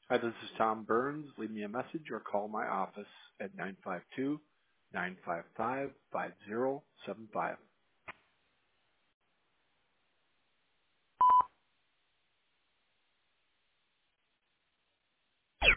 Hi, this is Tom Burns. Leave me a message or call my office at 952-955-5075.